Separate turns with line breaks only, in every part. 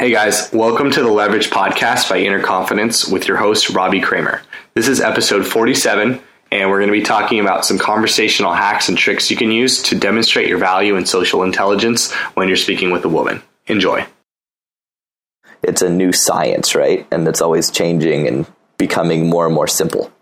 Hey guys, welcome to the Leverage Podcast by Inner Confidence with your host, Robbie Kramer. This is episode 47, and we're going to be talking about some conversational hacks and tricks you can use to demonstrate your value in social intelligence when you're speaking with a woman. Enjoy.
It's a new science, right? And it's always changing and becoming more and more simple.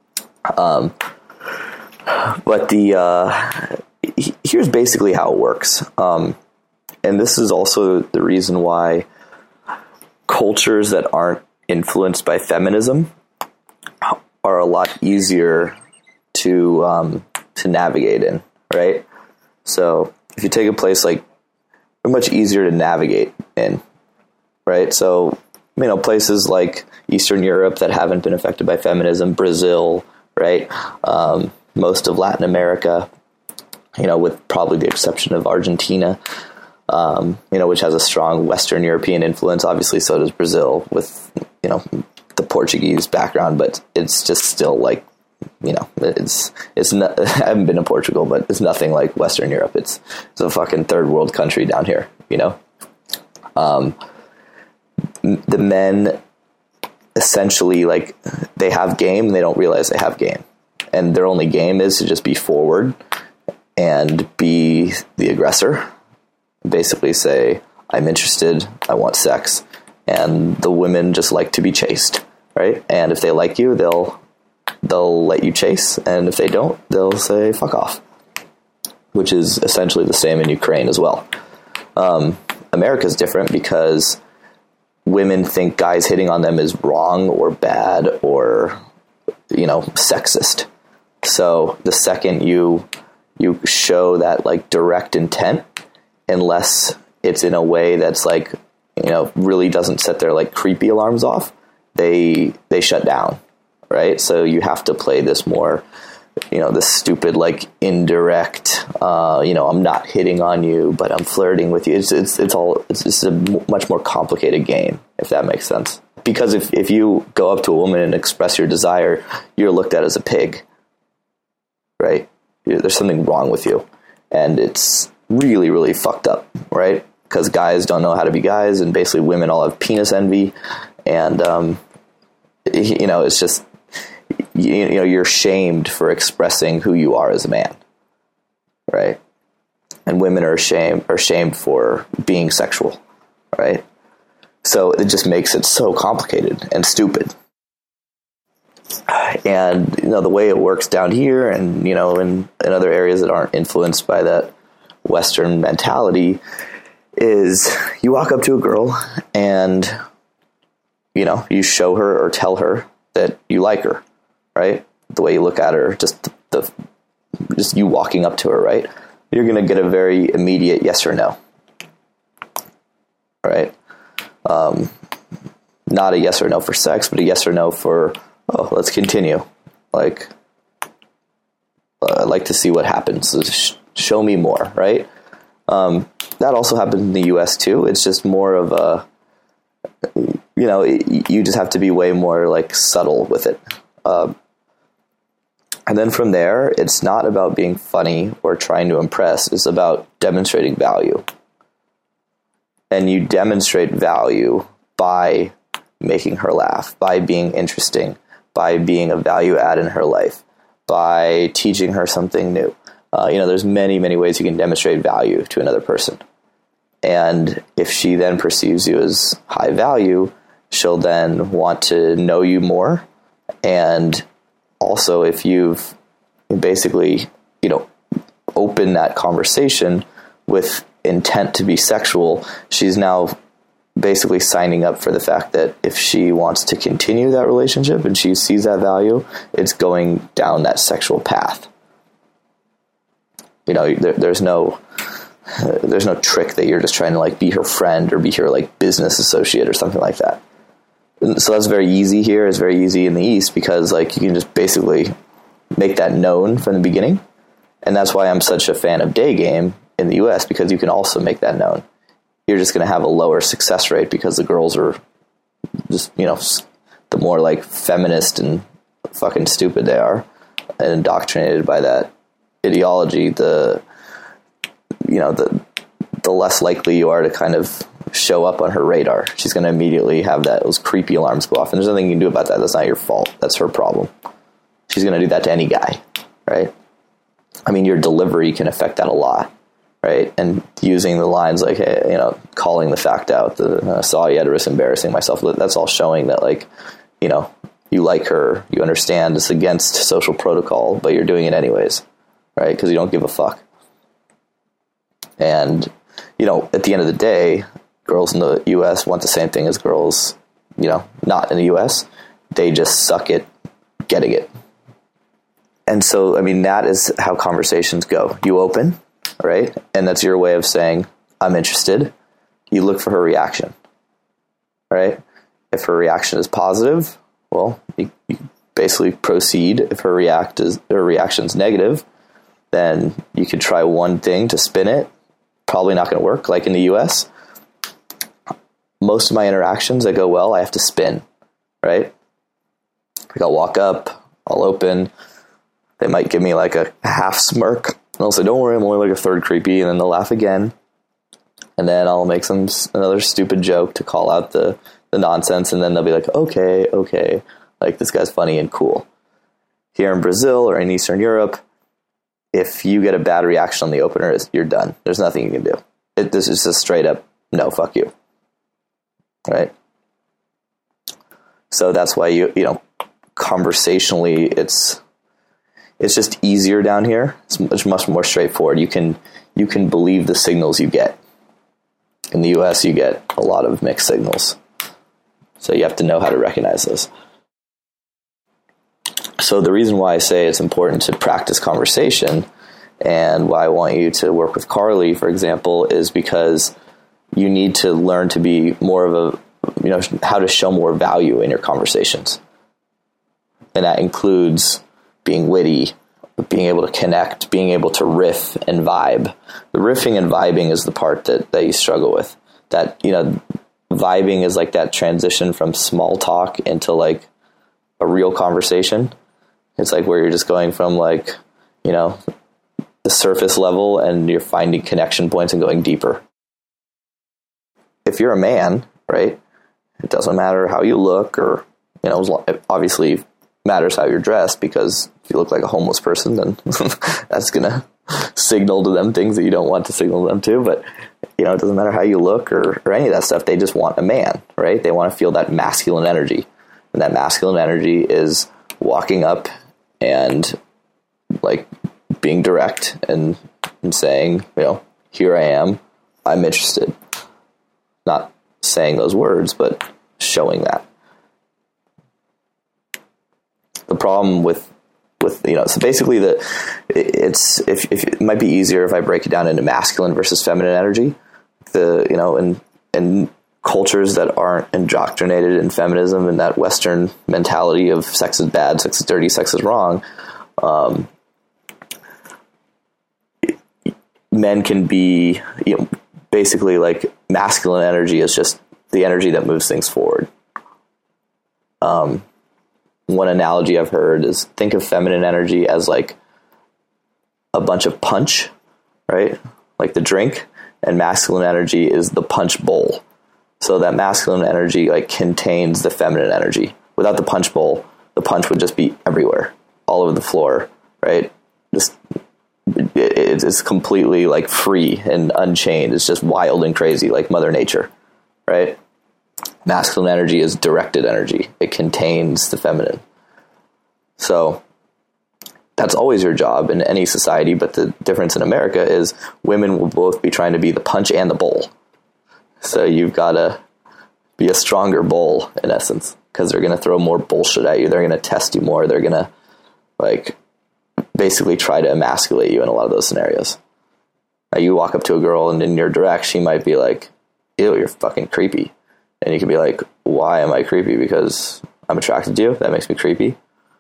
But here's basically how it works. And this is also the reason why cultures that aren't influenced by feminism are a lot easier to navigate in, right? So if you take a place like, they're much easier to navigate in, right? So, places like Eastern Europe that haven't been affected by feminism, Brazil, right? Most of Latin America, with probably the exception of Argentina, which has a strong Western European influence. Obviously, so does Brazil with, the Portuguese background, but it's just still like, it's not, I haven't been to Portugal, but it's nothing like Western Europe. It's a fucking third world country down here, the men essentially, like, they have game and they don't realize they have game, and their only game is to just be forward and be the aggressor. Basically say, I'm interested, I want sex, and the women just like to be chased, right? And if they like you, they'll let you chase, and if they don't, they'll say fuck off, which is essentially the same in Ukraine as well. America's different because women think guys hitting on them is wrong or bad or, sexist. So the second you show that, like, direct intent, unless it's in a way that's like, really doesn't set their, like, creepy alarms off, they shut down, right? So you have to play this more, this stupid, like, indirect, I'm not hitting on you, but I'm flirting with you. It's a much more complicated game, if that makes sense. Because if you go up to a woman and express your desire, you're looked at as a pig, right? There's something wrong with you, and it's really, really fucked up, right? Because guys don't know how to be guys, and basically women all have penis envy, and it's just, you're shamed for expressing who you are as a man, right? And women are shamed for being sexual, right? So it just makes it so complicated and stupid. And the way it works down here, and in other areas that aren't influenced by that Western mentality, is you walk up to a girl and you show her or tell her that you like her, right? The way you look at her, just you walking up to her, right? You're going to get a very immediate yes or no, right? Not a yes or no for sex, but a yes or no for, oh, let's continue. Like, I'd like to see what happens. Show me more, right? That also happens in the U.S. too. It's just more of a, you just have to be way more, like, subtle with it. And then from there, it's not about being funny or trying to impress. It's about demonstrating value. And you demonstrate value by making her laugh, by being interesting, by being a value add in her life, by teaching her something new. There's many, many ways you can demonstrate value to another person. And if she then perceives you as high value, she'll then want to know you more. And also, if you've basically, opened that conversation with intent to be sexual, she's now basically signing up for the fact that if she wants to continue that relationship and she sees that value, it's going down that sexual path. There's no trick that you're just trying to, like, be her friend or be her, like, business associate or something like that. And so that's very easy here. It's very easy in the East because, like, you can just basically make that known from the beginning. And that's why I'm such a fan of day game in the US, because you can also make that known. You're just going to have a lower success rate because the girls are just, the more, like, feminist and fucking stupid they are and indoctrinated by that ideology, the less likely you are to kind of show up on her radar. She's going to immediately have those creepy alarms go off. And there's nothing you can do about that. That's not your fault. That's her problem. She's going to do that to any guy, right? I mean, your delivery can affect that a lot, right? And using the lines like, hey, you know, calling the fact out, saw you, had to risk embarrassing myself. That's all showing that, like, you know, you like her, you understand it's against social protocol, but you're doing it anyways, right? Because you don't give a fuck. And, you know, at the end of the day, girls in the U.S. want the same thing as girls, you know, not in the U.S. They just suck at getting it. And so, I mean, that is how conversations go. You open, right? And that's your way of saying, I'm interested. You look for her reaction, right? If her reaction is positive, well, you basically proceed. If her reaction's negative, then you could try one thing to spin it. Probably not going to work. Like in the U.S., most of my interactions that go well, I have to spin, right? Like I'll walk up, I'll open. They might give me like a half smirk. And I'll say, don't worry, I'm only like a third creepy. And then they'll laugh again. And then I'll make another stupid joke to call out the nonsense. And then they'll be like, okay. Like, this guy's funny and cool. Here in Brazil or in Eastern Europe, if you get a bad reaction on the opener, you're done. There's nothing you can do. This is just straight up, no, fuck you. Right? So that's why, you know, conversationally, it's just easier down here. It's much more straightforward. You can believe the signals you get. In the US, you get a lot of mixed signals. So you have to know how to recognize those. So the reason why I say it's important to practice conversation and why I want you to work with Carly, for example, is because you need to learn to be more of a, you know, how to show more value in your conversations. And that includes being witty, being able to connect, being able to riff and vibe. The riffing and vibing is the part that you struggle with. That, you know, vibing is like that transition from small talk into like a real conversation. It's like where you're just going from like, you know, the surface level and you're finding connection points and going deeper. If you're a man, right, it doesn't matter how you look or, you know, it obviously matters how you're dressed, because if you look like a homeless person, then that's going to signal to them things that you don't want to signal them to. But, you know, it doesn't matter how you look or any of that stuff. They just want a man, right? They want to feel that masculine energy. And that masculine energy is walking up and like being direct and saying, you know, here I am, I'm interested. Not saying those words, but showing that. The problem with you know, so basically it might be easier if I break it down into masculine versus feminine energy. You know, and cultures that aren't indoctrinated in feminism and that Western mentality of sex is bad, sex is dirty, sex is wrong. Men can be, you know, basically like masculine energy is just the energy that moves things forward. One analogy I've heard is think of feminine energy as like a bunch of punch, right? Like the drink, and masculine energy is the punch bowl. So that masculine energy like contains the feminine energy. Without the punch bowl, the punch would just be everywhere, all over the floor, right? Just it's completely like free and unchained. It's just wild and crazy, like Mother Nature, right? Masculine energy is directed energy. It contains the feminine. So that's always your job in any society, but the difference in America is women will both be trying to be the punch and the bowl. So you've got to be a stronger bowl, in essence, because they're going to throw more bullshit at you. They're going to test you more. They're going to, like, basically try to emasculate you in a lot of those scenarios. Now, you walk up to a girl, and in your direct, she might be like, ew, you're fucking creepy. And you can be like, why am I creepy? Because I'm attracted to you? That makes me creepy?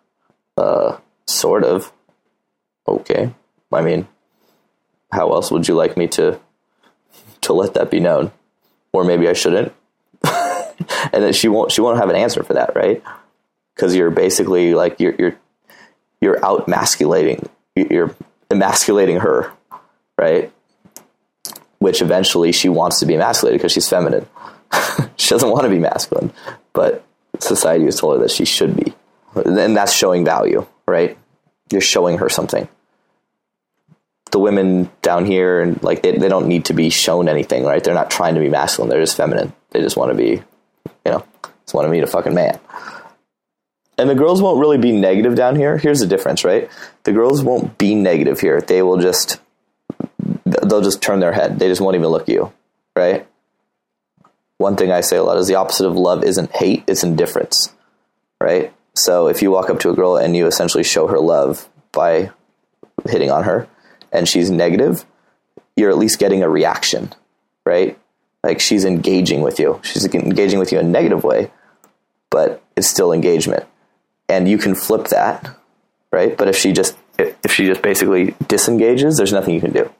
Sort of. Okay. I mean, how else would you like me to let that be known? Or maybe I shouldn't. And then she won't have an answer for that, right? Because you're basically like you're out emasculating her, right? which eventually she wants to be emasculated because she's feminine. She doesn't want to be masculine, but society has told her that she should be. And that's showing value, right? You're showing her something. The women down here, and like they don't need to be shown anything, right? They're not trying to be masculine. They're just feminine. They just want to be, just want to meet a fucking man. And the girls won't really be negative down here. Here's the difference, right? The girls won't be negative here. They'll just turn their head. They just won't even look at you, right? One thing I say a lot is the opposite of love isn't hate, it's indifference, right? So if you walk up to a girl and you essentially show her love by hitting on her and she's negative, you're at least getting a reaction, right? Like she's engaging with you. She's engaging with you in a negative way, but it's still engagement. And you can flip that, right? But if she just basically disengages, there's nothing you can do.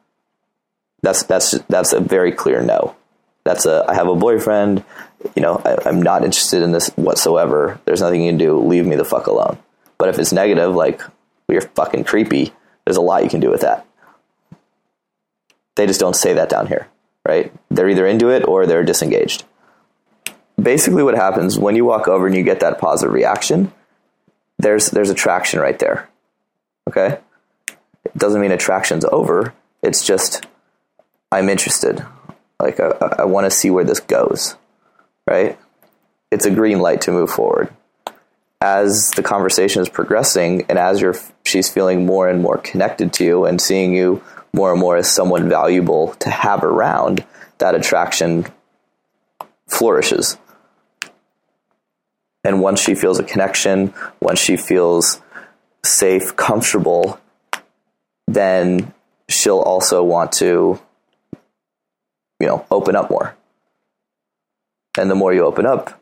That's a very clear no. I have a boyfriend, I'm not interested in this whatsoever. There's nothing you can do. Leave me the fuck alone. But if it's negative, like, you're fucking creepy, there's a lot you can do with that. They just don't say that down here, right? They're either into it or they're disengaged. Basically what happens when you walk over and you get that positive reaction, there's attraction right there. Okay? It doesn't mean attraction's over. It's just, I'm interested. Like, I want to see where this goes, right? It's a green light to move forward. As the conversation is progressing and as she's feeling more and more connected to you and seeing you more and more as someone valuable to have around, that attraction flourishes. And once she feels a connection, once she feels safe, comfortable, then she'll also want to open up more. And the more you open up,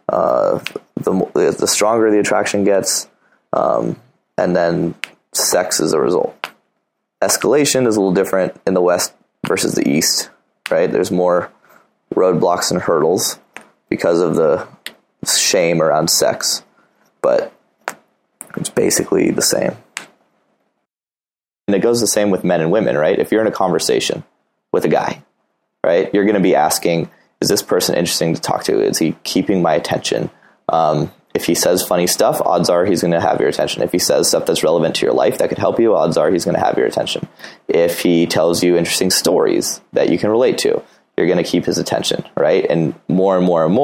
the stronger the attraction gets, and then sex is a result. Escalation is a little different in the West versus the East, right? There's more roadblocks and hurdles because of the shame around sex, but it's basically the same. And it goes the same with men and women, right? If you're in a conversation with a guy, right, you're going to be asking, is this person interesting to talk to? Is he keeping my attention? If he says funny stuff, odds are he's going to have your attention. If he says stuff that's relevant to your life that could help you, odds are he's going to have your attention. If he tells you interesting stories that you can relate to, you're going to keep his attention, right? And more,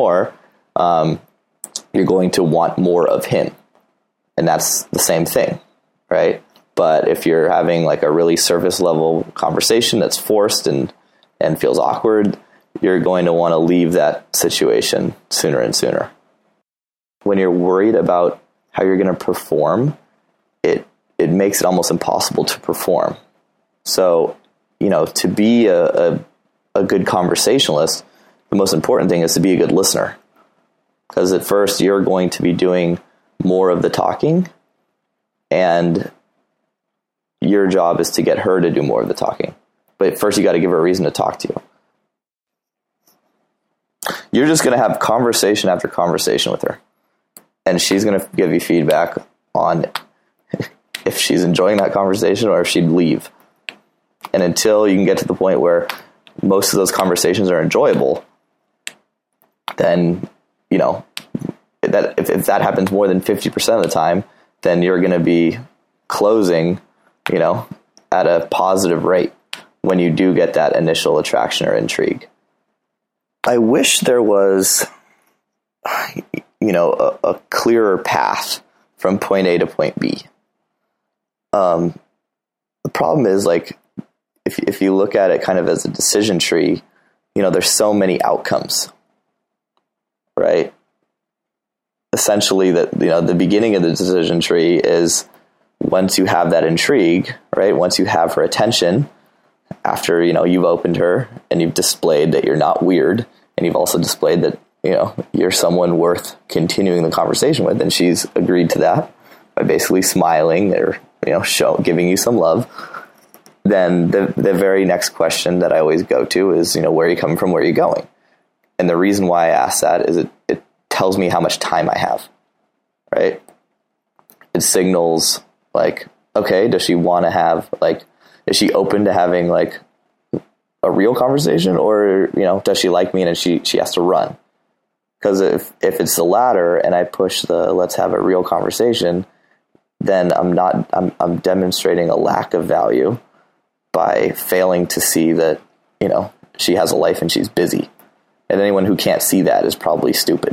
you're going to want more of him. And that's the same thing, right? But if you're having like a really surface level conversation that's forced and feels awkward, you're going to want to leave that situation sooner and sooner. When you're worried about how you're going to perform, it makes it almost impossible to perform. So, to be a good conversationalist, the most important thing is to be a good listener. Because at first you're going to be doing more of the talking, and your job is to get her to do more of the talking. But first you got to give her a reason to talk to you. You're just going to have conversation after conversation with her. And she's going to give you feedback on if she's enjoying that conversation or if she'd leave. And until you can get to the point where most of those conversations are enjoyable, then, that if that happens more than 50% of the time, then you're going to be closing, at a positive rate when you do get that initial attraction or intrigue. I wish there was, a clearer path from point A to point B. The problem is, like, if you look at it kind of as a decision tree, there's so many outcomes, right? Essentially, the beginning of the decision tree is once you have that intrigue, right? Once you have her attention, after, you've opened her and you've displayed that you're not weird, and you've also displayed that, you're someone worth continuing the conversation with, and she's agreed to that by basically smiling or, giving you some love, then the very next question that I always go to is, where are you coming from? Where are you going? And the reason why I ask that is it tells me how much time I have, right? It signals, like, okay, does she want to have, like, is she open to having, like, a real conversation, or, does she like me and she has to run? Because if it's the latter and I push the let's have a real conversation, then I'm demonstrating a lack of value by failing to see that, she has a life and she's busy. And anyone who can't see that is probably stupid.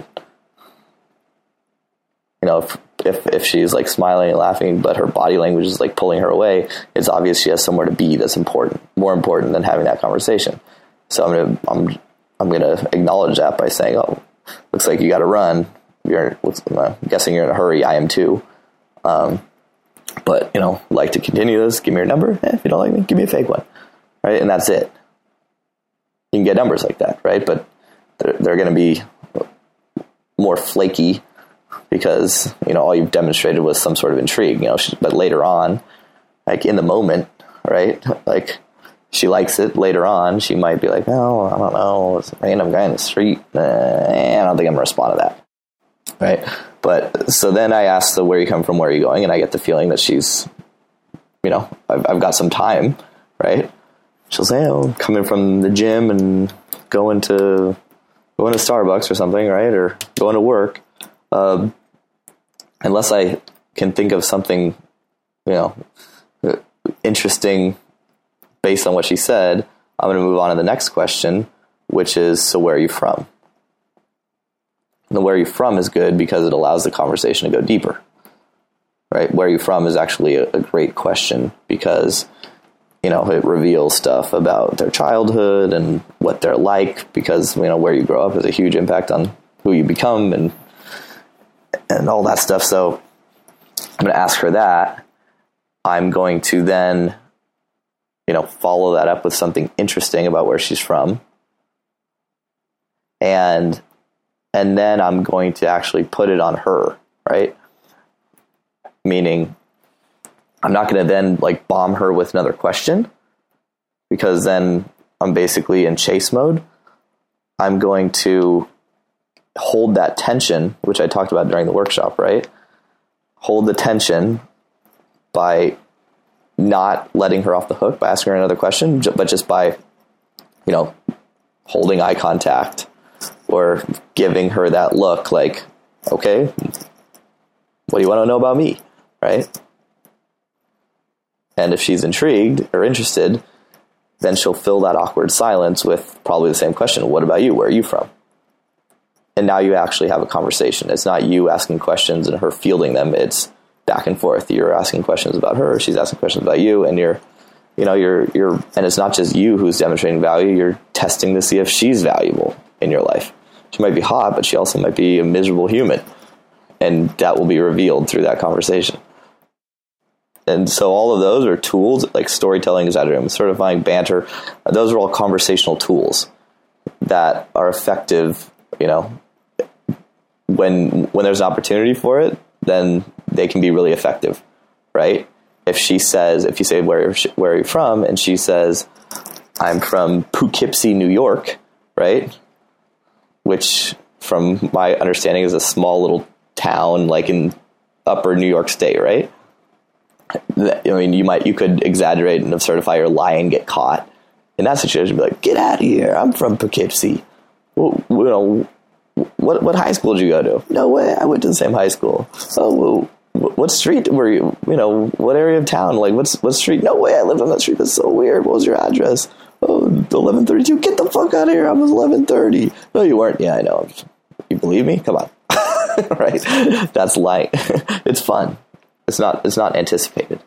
If she's like smiling and laughing, but her body language is like pulling her away, it's obvious she has somewhere to be that's more important than having that conversation. So I'm gonna acknowledge that by saying, "Oh, looks like you got to run. I'm guessing you're in a hurry. I am too. But like to continue this. Give me your number. If you don't like me, give me a fake one, right? And that's it. You can get numbers like that, right? But they're going to be more flaky because all you've demonstrated was some sort of intrigue. But later on, like in the moment, right? Like she likes it. Later on, she might be like, "Oh, I don't know, it's a random guy in the street. I don't think I'm gonna respond to that." Right. But so then I ask the where you come from, where are you going? And I get the feeling that she's, I've got some time, right? She'll say, "Oh, coming from the gym and going to Starbucks or something, right? Or going to work." Unless I can think of something, interesting based on what she said, I'm going to move on to the next question, which is, so where are you from? And the where are you from is good because it allows the conversation to go deeper, right? Where are you from is actually a great question because, it reveals stuff about their childhood and what they're like, because, where you grow up has a huge impact on who you become and all that stuff. So I'm going to ask her that. I'm going to then, follow that up with something interesting about where she's from. And then I'm going to actually put it on her, right? Meaning I'm not going to then like bomb her with another question, because then I'm basically in chase mode. I'm going to hold that tension, which I talked about during the workshop, right? Hold the tension by not letting her off the hook by asking her another question, but just by, holding eye contact or giving her that look like, okay, what do you want to know about me, right? And if she's intrigued or interested, then she'll fill that awkward silence with probably the same question. What about you? Where are you from? And now you actually have a conversation. It's not you asking questions and her fielding them. It's back and forth. You're asking questions about her. She's asking questions about you. And you're, and it's not just you who's demonstrating value. You're testing to see if she's valuable in your life. She might be hot, but she also might be a miserable human. And that will be revealed through that conversation. And so all of those are tools like storytelling, exaggerating, certifying, banter. Those are all conversational tools that are effective, when there's an opportunity for it, then they can be really effective, right? If you say, where are you from? And she says, I'm from Poughkeepsie, New York, right? Which, from my understanding, is a small little town like in upper New York State, right? You could exaggerate and certify or lie and get caught. In that situation, be like, get out of here. I'm from Poughkeepsie. Well, what high school did you go to? No way. I went to the same high school. Oh, well, what street were you? What area of town? Like, what street? No way. I lived on that street. That's so weird. What was your address? Oh, 1132. Get the fuck out of here. I was 1130. No, you weren't. Yeah, I know. You believe me? Come on. Right? That's lying. It's fun. It's not anticipated.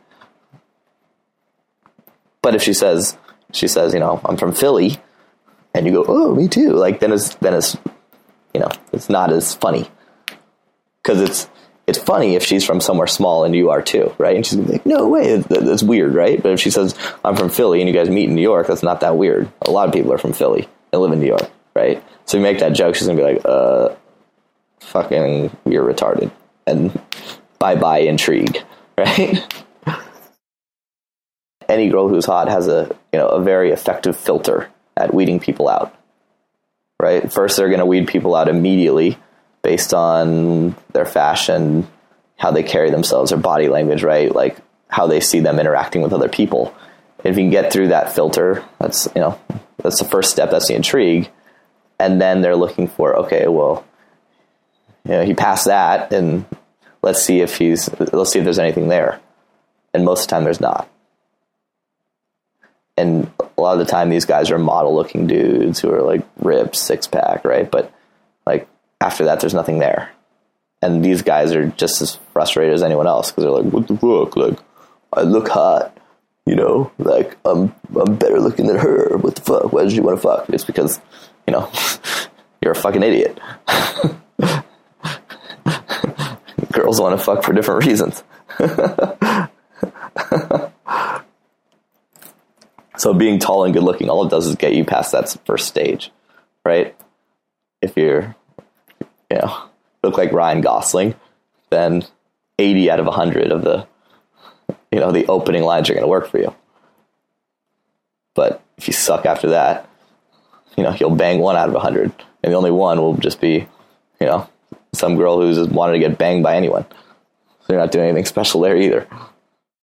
But if she says, I'm from Philly, and you go, oh, me too. Like then it's it's not as funny, because it's funny if she's from somewhere small and you are too, right? And she's gonna be like, no way, that's weird, right? But if she says, I'm from Philly, and you guys meet in New York, that's not that weird. A lot of people are from Philly and live in New York, right? So you make that joke, she's gonna be like, fucking, you're retarded, and bye intrigue, right? Any girl who's hot has a very effective filter at weeding people out, right? First, they're going to weed people out immediately based on their fashion, how they carry themselves, their body language, right? Like how they see them interacting with other people. If you can get through that filter, that's the first step. That's the intrigue. And then they're looking for, okay, well, he passed that, and let's see if there's anything there. And most of the time there's not. And a lot of the time these guys are model-looking dudes who are like ripped, six-pack, right? But like after that, there's nothing there. And these guys are just as frustrated as anyone else because they're like, what the fuck? Like, I look hot, like I'm better looking than her. What the fuck? Why did you want to fuck? It's because, you're a fucking idiot. Girls want to fuck for different reasons. So being tall and good looking, all it does is get you past that first stage, right? If you're, look like Ryan Gosling, then 80 out of 100 of the, the opening lines are going to work for you. But if you suck after that, you'll bang 1 out of 100, and the only one will just be, some girl who's wanted to get banged by anyone. So you're not doing anything special there either.